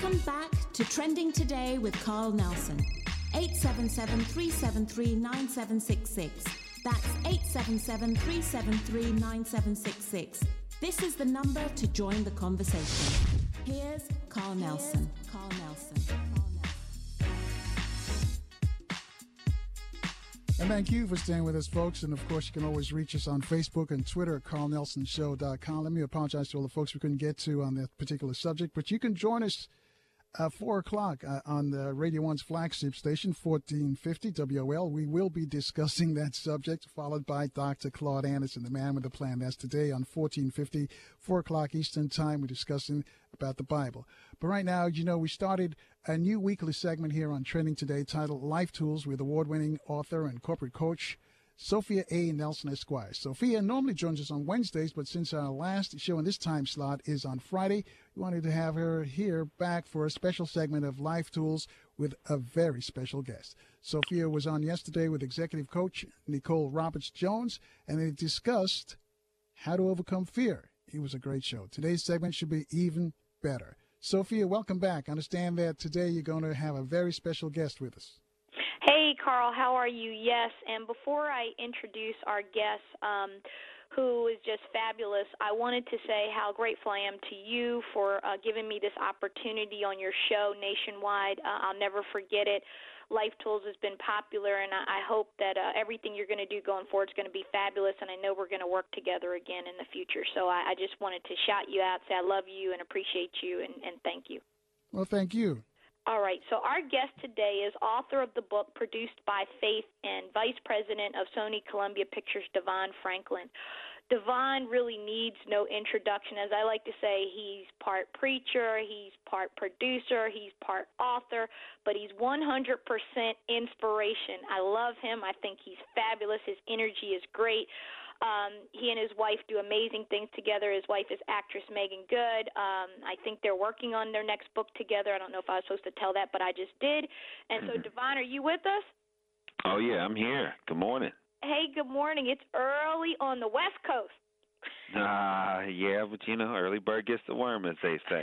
Welcome back to Trending Today with Carl Nelson. 877-373-9766. That's 877-373-9766. This is the number to join the conversation. Here's Carl Nelson. And thank you for staying with us, folks. And, of course, you can always reach us on Facebook and Twitter at carlnelsonshow.com. Let me apologize to all the folks we couldn't get to on that particular subject. But you can join us 4 o'clock on the Radio 1's flagship station, 1450 WOL. We will be discussing that subject, followed by Dr. Claude Anderson, the man with the plan. That's today on 1450, 4 o'clock Eastern Time. We're discussing about the Bible. But right now, we started a new weekly segment here on Trending Today titled Life Tools with award-winning author and corporate coach Sophia A. Nelson Esquire. Sophia normally joins us on Wednesdays, but since our last show in this time slot is on Friday, we wanted to have her here back for a special segment of Life Tools with a very special guest. Sophia was on yesterday with executive coach Nicole Roberts-Jones, and they discussed how to overcome fear. It was a great show. Today's segment should be even better. Sophia, welcome back. I understand that today you're going to have a very special guest with us. Hey, Carl, how are you? Yes, and before I introduce our guest, who is just fabulous, I wanted to say how grateful I am to you for giving me this opportunity on your show nationwide. I'll never forget it. Life Tools has been popular, and I hope that everything you're going to do going forward is going to be fabulous, and I know we're going to work together again in the future. So I just wanted to shout you out, say I love you and appreciate you, and thank you. Well, thank you. All right, so our guest today is author of the book Produced by Faith and Vice President of Sony Columbia Pictures, Devon Franklin. Devon really needs no introduction. As I like to say, he's part preacher, he's part producer, he's part author, but he's 100% inspiration. I love him. I think he's fabulous. His energy is great. He and his wife do amazing things together. His wife is actress Megan Good. I think they're working on their next book together. I don't know if I was supposed to tell that, but I just did. And so, Devon, are you with us? Oh, yeah, I'm here. Good morning. Hey, good morning. It's early on the West Coast. Yeah, but early bird gets the worm, as they say.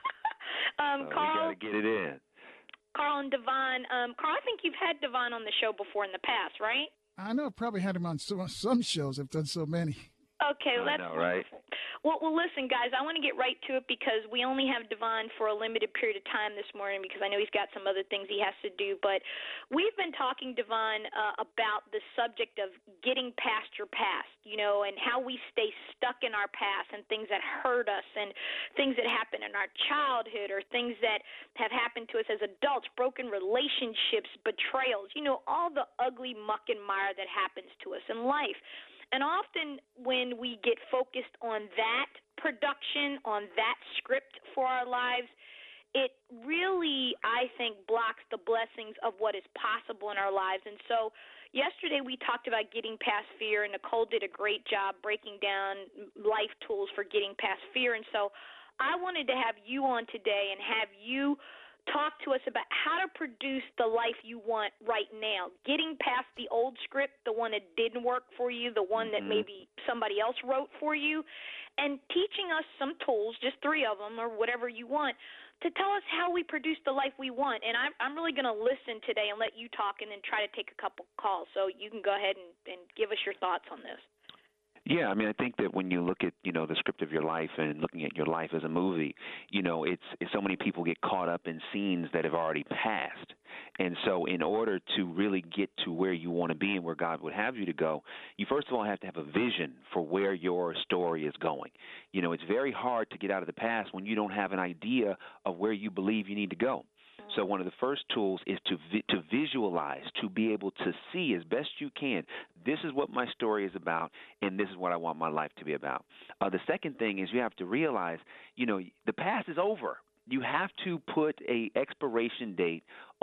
Carl, we got to get it in. Carl and Devon. Carl, I think you've had Devon on the show before in the past, right? I know I've probably had him on some shows. I've done so many. Okay, well, that's I know, right? Well, listen, guys, I want to get right to it because we only have Devon for a limited period of time this morning because I know he's got some other things he has to do. But we've been talking, Devon, about the subject of getting past your past, and how we stay stuck in our past and things that hurt us and things that happen in our childhood or things that have happened to us as adults, broken relationships, betrayals, all the ugly muck and mire that happens to us in life. And often when we get focused on that production, on that script for our lives, it really, I think, blocks the blessings of what is possible in our lives. And so yesterday we talked about getting past fear, and Nicole did a great job breaking down life tools for getting past fear. And so I wanted to have you on today and have you talk to us about how to produce the life you want right now, getting past the old script, the one that didn't work for you, the one that maybe somebody else wrote for you, and teaching us some tools, just 3 of them or whatever you want, to tell us how we produce the life we want. And I'm really going to listen today and let you talk and then try to take a couple calls. So you can go ahead and give us your thoughts on this. Yeah, I think that when you look at, the script of your life and looking at your life as a movie, it's so many people get caught up in scenes that have already passed. And so in order to really get to where you want to be and where God would have you to go, you first of all have to have a vision for where your story is going. It's very hard to get out of the past when you don't have an idea of where you believe you need to go. So one of the first tools is to visualize, to be able to see as best you can, this is what my story is about, and this is what I want my life to be about. The second thing is you have to realize, the past is over. You have to put a expiration date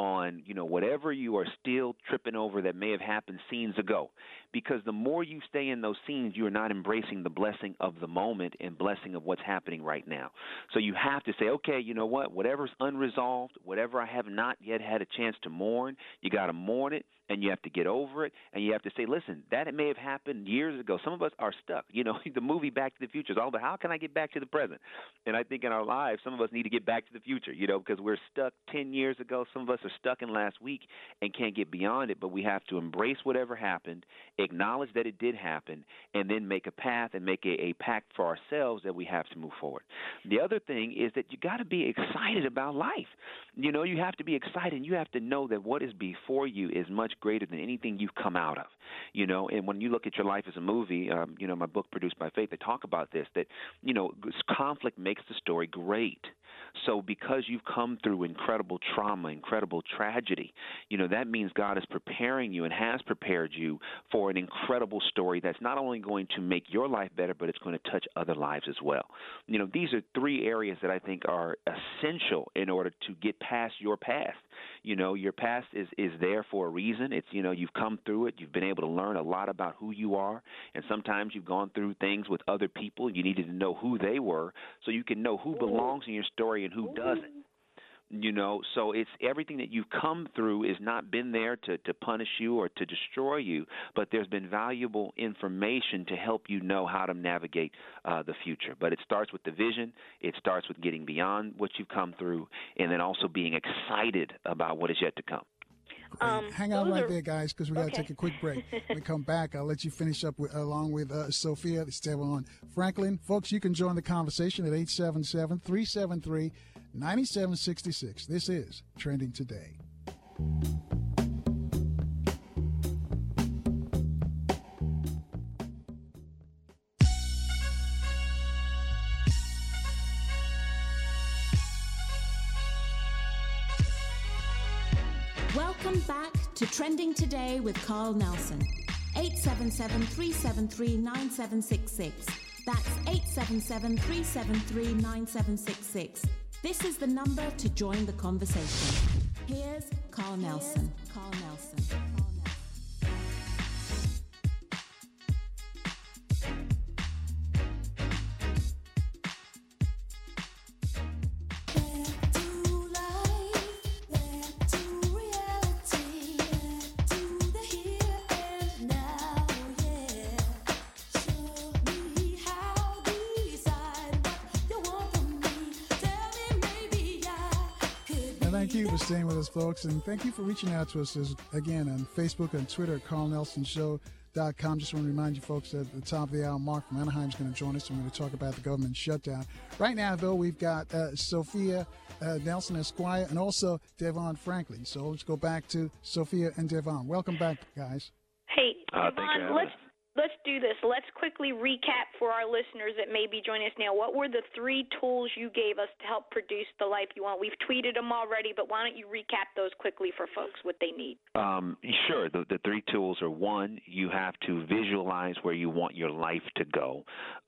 on, whatever you are still tripping over that may have happened scenes ago. Because the more you stay in those scenes, you are not embracing the blessing of the moment and blessing of what's happening right now. So you have to say, okay, you know what? Whatever's unresolved, whatever I have not yet had a chance to mourn, you got to mourn it, and you have to get over it, and you have to say, listen, that it may have happened years ago. Some of us are stuck. The movie Back to the Future is all about how can I get back to the present? And I think in our lives, some of us need to get back to the future, because we're stuck 10 years ago. Some of us are stuck in last week and can't get beyond it, but we have to embrace whatever happened, acknowledge that it did happen, and then make a path and make a pact for ourselves that we have to move forward. The other thing is that you got to be excited about life. You have to be excited, and you have to know that what is before you is much greater than anything you've come out of. And when you look at your life as a movie, my book Produced by Faith, they talk about this, that, conflict makes the story great. So because you've come through incredible trauma, incredible tragedy, that means God is preparing you and has prepared you for an incredible story that's not only going to make your life better, but it's going to touch other lives as well. These are three areas that I think are essential in order to get past your past. Your past is there for a reason. It's, you've come through it. You've been able to learn a lot about who you are. And sometimes you've gone through things with other people. You needed to know who they were so you can know who belongs in your story and who doesn't. So it's everything that you've come through has not been there to punish you or to destroy you, but there's been valuable information to help you know how to navigate the future. But it starts with the vision. It starts with getting beyond what you've come through, and then also being excited about what is yet to come. Hang on right there, guys, because we got to take a quick break. When we come back, I'll let you finish up along with Sophia Esteban Franklin. Folks, you can join the conversation at 877-373-9766. This is Trending Today. Welcome back to Trending Today with Carl Nelson. 877-373-9766. That's 877-373-9766. This is the number to join the conversation. Here's Carl Nelson. Carl Nelson. Thank you for staying with us, folks, and thank you for reaching out to us again on Facebook and Twitter at CarlNelsonShow.com. Just want to remind you, folks, at the top of the hour, Mark from Anaheim is going to join us, and we're going to talk about the government shutdown. Right now, though, we've got Sophia Nelson Esquire and also Devon Franklin. So let's go back to Sophia and Devon. Welcome back, guys. Hey, Devon, let's do this. Let's quickly recap for our listeners that may be joining us now. What were the three tools you gave us to help produce the life you want? We've tweeted them already, but why don't you recap those quickly for folks, what they need? Sure. The three tools are, one, you have to visualize where you want your life to go.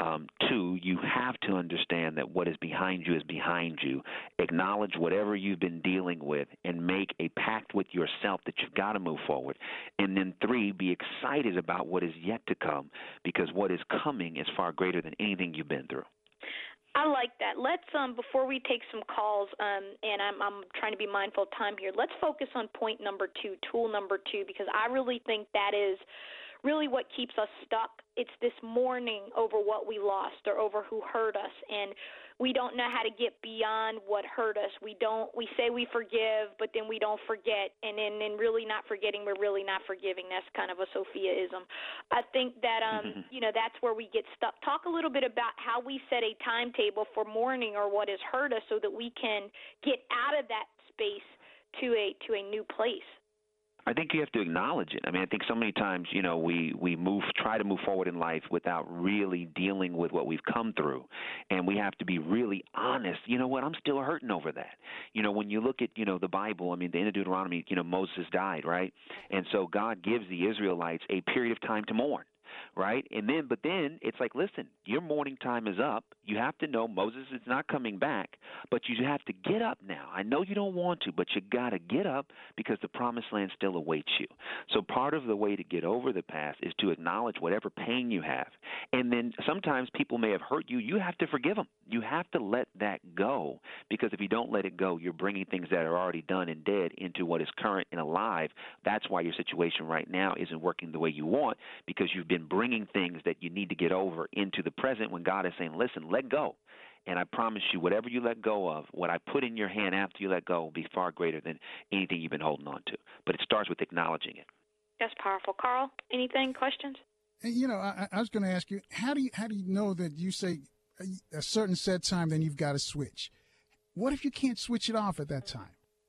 Two, you have to understand that what is behind you is behind you. Acknowledge whatever you've been dealing with and make a pact with yourself that you've got to move forward. And then three, be excited about what is yet to come, because what is coming is far greater than anything you've been through. I like that. Let's before we take some calls, and I'm trying to be mindful of time here, let's focus on point number two, tool number two, because I really think that is really what keeps us stuck. It's this mourning over what we lost or over who hurt us, and we don't know how to get beyond what hurt us. We say we forgive, but then we don't forget, and then really not forgetting, we're really not forgiving. That's kind of a Sophia-ism. I think that that's where we get stuck. Talk a little bit about how we set a timetable for mourning or what has hurt us, so that we can get out of that space to a new place. I think you have to acknowledge it. I mean, I think so many times, we try to move forward in life without really dealing with what we've come through. And we have to be really honest. You know what? I'm still hurting over that. When you look at, the Bible, I mean, the end of Deuteronomy, Moses died, right? And so God gives the Israelites a period of time to mourn. right? But then it's like, listen, your mourning time is up. You have to know Moses is not coming back, but you have to get up now. I know you don't want to, but you got to get up because the promised land still awaits you. So part of the way to get over the past is to acknowledge whatever pain you have. And then sometimes people may have hurt you. You have to forgive them. You have to let that go, because if you don't let it go, you're bringing things that are already done and dead into what is current and alive. That's why your situation right now isn't working the way you want, because you've been bringing things that you need to get over into the present when God is saying, listen, let go. And I promise you, whatever you let go of, what I put in your hand after you let go will be far greater than anything you've been holding on to. But it starts with acknowledging it. That's powerful. Carl, anything, questions? And, I was going to ask you, how do you know that you say a certain set time, then you've got to switch? What if you can't switch it off at that time?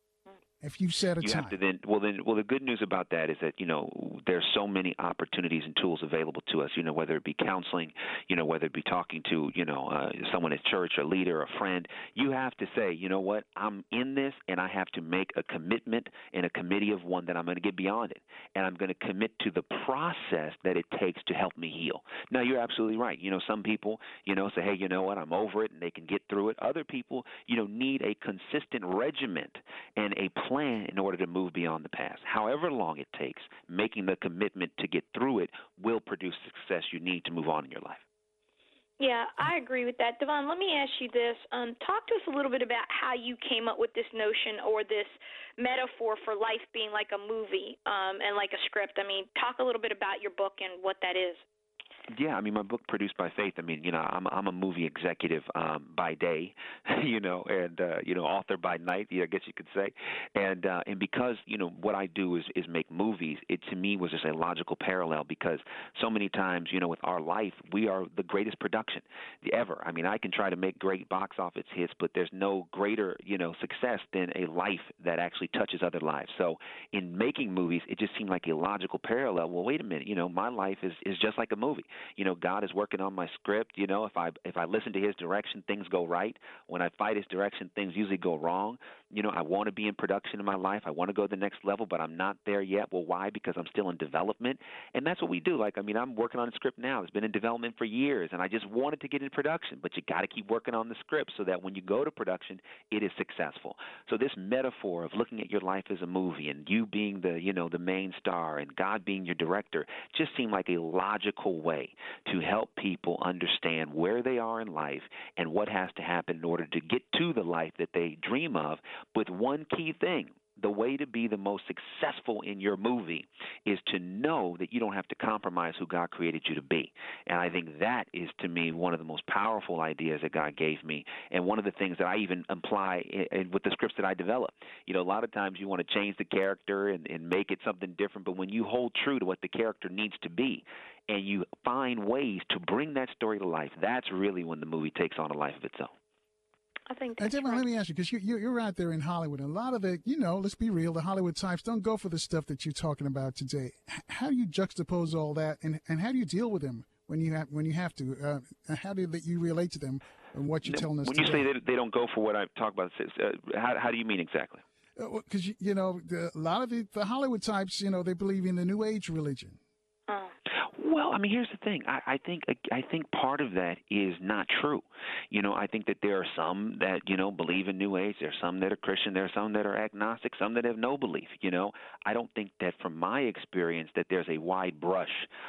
If you set a time, have to the good news about that is that, there's so many opportunities and tools available to us, whether it be counseling, whether it be talking to, someone at church, a leader, a friend. You have to say, you know what, I'm in this, and I have to make a commitment and a committee of one that I'm going to get beyond it. And I'm going to commit to the process that it takes to help me heal. Now, you're absolutely right. Some people, say, hey, you know what, I'm over it, and they can get through it. Other people, need a consistent regiment and a plan in order to move beyond the past. However long it takes, making the commitment to get through it will produce the success you need to move on in your life. Yeah, I agree with that. Devon, let me ask you this. Talk to us a little bit about how you came up with this notion or this metaphor for life being like a movie and like a script. I mean, talk a little bit about your book and what that is. Yeah, I mean, my book, Produced by Faith, I mean, I'm a movie executive by day, and, author by night, I guess you could say. And because, what I do is make movies, it to me was just a logical parallel, because so many times, with our life, we are the greatest production ever. I mean, I can try to make great box office hits, but there's no greater, success than a life that actually touches other lives. So in making movies, it just seemed like a logical parallel. Well, wait a minute, my life is just like a movie. God is working on my script. If I listen to his direction, things go right. When I fight his direction, things usually go wrong. I want to be in production in my life. I want to go to the next level, but I'm not there yet. Well, why? Because I'm still in development. And that's what we do. I'm working on a script now. It's been in development for years, and I just wanted to get in production. But you got to keep working on the script so that when you go to production, it is successful. So this metaphor of looking at your life as a movie and you being the main star and God being your director just seemed like a logical way to help people understand where they are in life and what has to happen in order to get to the life that they dream of, with one key thing. The way to be the most successful in your movie is to know that you don't have to compromise who God created you to be. And I think that is, to me, one of the most powerful ideas that God gave me, and one of the things that I even apply with the scripts that I develop. A lot of times you want to change the character and make it something different, but when you hold true to what the character needs to be and you find ways to bring that story to life, that's really when the movie takes on a life of its own. I think that's Devon, right. let me ask you, because you're out there in Hollywood, and a lot of the, let's be real, the Hollywood types don't go for the stuff that you're talking about today. How do you juxtapose all that, and how do you deal with them when you have to? How do you relate to them and what you're telling us when today? You say that they don't go for what I talk about, how do you mean exactly? Because, a lot of the Hollywood types, they believe in the New Age religion. Oh. Well, I mean, here's the thing. I think part of that is not true. I think that there are some that, believe in New Age. There are some that are Christian. There are some that are agnostic, some that have no belief. I don't think that from my experience that there's a wide brush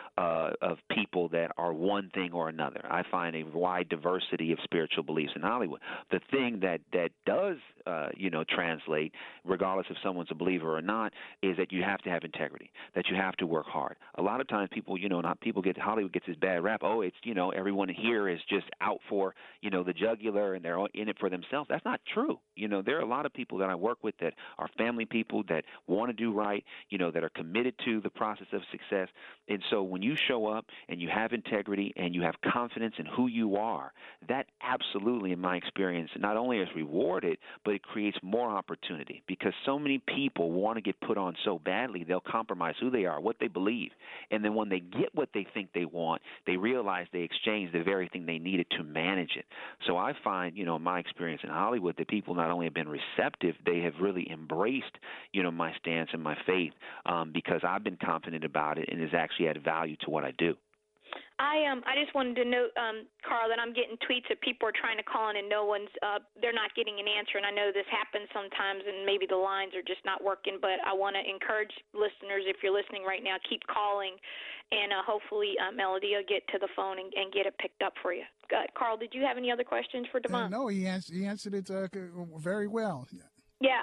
of people that are one thing or another. I find a wide diversity of spiritual beliefs in Hollywood. The thing that does, translate, regardless if someone's a believer or not, is that you have to have integrity, that you have to work hard. A lot of times people, Hollywood gets this bad rap. Oh, it's, everyone here is just out for, the jugular and they're in it for themselves. That's not true. There are a lot of people that I work with that are family people that want to do right, that are committed to the process of success. And so when you show up and you have integrity and you have confidence in who you are, that absolutely, in my experience, not only is rewarded, but it creates more opportunity, because so many people want to get put on so badly, they'll compromise who they are, what they believe. And then when they get what they think they want, they realize they exchange the very thing they needed to manage it. So I find, in my experience in Hollywood, that people not only have been receptive, they have really embraced, my stance and my faith, because I've been confident about it and has actually added value to what I do. I just wanted to note, Carl, that I'm getting tweets that people are trying to call in and they're not getting an answer. And I know this happens sometimes, and maybe the lines are just not working. But I want to encourage listeners, if you're listening right now, keep calling, and hopefully Melody will get to the phone and get it picked up for you. Carl, did you have any other questions for Devon? No, he answered it very well. Yeah,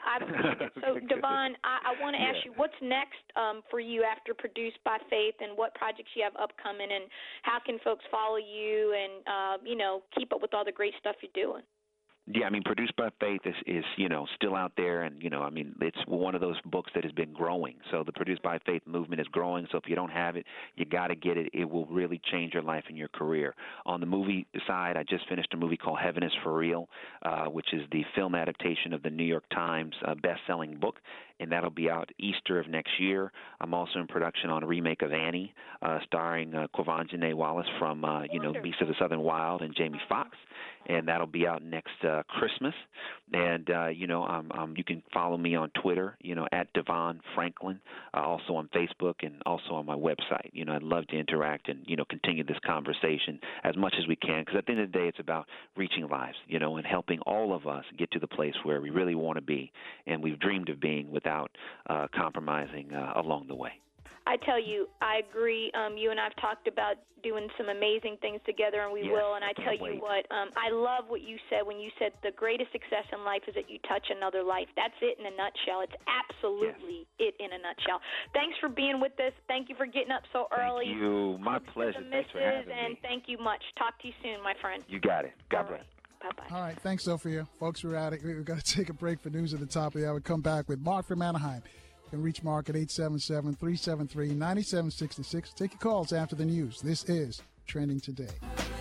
so Devon, I want to ask you, what's next for you after Produced by Faith, and what projects you have upcoming, and how can folks follow you and, keep up with all the great stuff you're doing? Yeah, I mean, Produced by Faith is still out there, and it's one of those books that has been growing. So the Produced by Faith movement is growing. So if you don't have it, you got to get it. It will really change your life and your career. On the movie side, I just finished a movie called Heaven is for Real, which is the film adaptation of the New York Times best-selling book, and that'll be out Easter of next year. I'm also in production on a remake of Annie, starring Quvenzhané Wallis from Beasts of the Southern Wild and Jamie Foxx, and that'll be out next Christmas. And you can follow me on Twitter, at Devon Franklin, also on Facebook and also on my website. I'd love to interact and continue this conversation as much as we can, because at the end of the day, it's about reaching lives, and helping all of us get to the place where we really want to be, and we've dreamed of being without compromising along the way. I tell you, I agree. You and I have talked about doing some amazing things together, and we will. And I tell you what, I love what you said when you said the greatest success in life is that you touch another life. That's it in a nutshell. It's absolutely it in a nutshell. Thanks for being with us. Thank you for getting up so early. Thank you. My pleasure. Thanks for having me. And thank you much. Talk to you soon, my friend. You got it. God bless. Bye-bye. All right. Thanks, Sophia. Folks, we're at it. We've got to take a break for news at the top of the hour. We'll come back with Mark from Anaheim. You can reach Mark at 877-373-9766. Take your calls after the news. This is Trending Today.